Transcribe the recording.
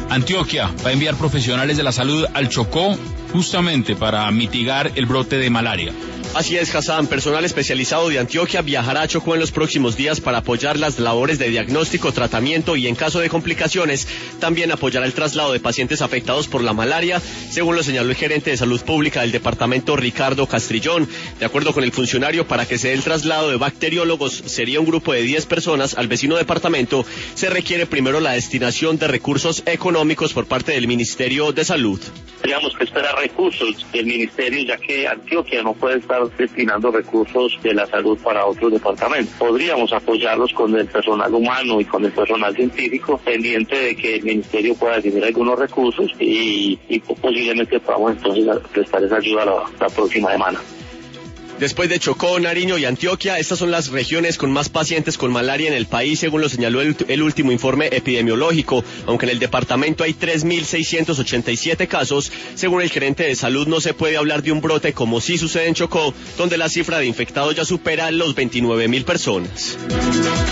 Antioquia va a enviar profesionales de la salud al Chocó justamente para mitigar el brote de malaria. Así es, Hassan. Personal especializado de Antioquia viajará a Chocó en los próximos días para apoyar las labores de diagnóstico, tratamiento y, en caso de complicaciones, también apoyará el traslado de pacientes afectados por la malaria, según lo señaló el gerente de salud pública del departamento, Ricardo Castrillón. De acuerdo con el funcionario, para que se dé el traslado de bacteriólogos, sería un grupo de 10 personas al vecino departamento. Se requiere primero la destinación de recursos económicos por parte del Ministerio de Salud. Tenemos que esperar recursos del Ministerio, ya que Antioquia no puede estar destinando recursos de la salud para otros departamentos. Podríamos apoyarlos con el personal humano y con el personal científico, pendiente de que el Ministerio pueda definir algunos recursos y posiblemente podamos entonces prestar esa ayuda la próxima semana. Después de Chocó, Nariño y Antioquia, estas son las regiones con más pacientes con malaria en el país, según lo señaló el último informe epidemiológico. Aunque en el departamento hay 3.687 casos, según el gerente de salud no se puede hablar de un brote como sí sucede en Chocó, donde la cifra de infectados ya supera los 29.000 personas.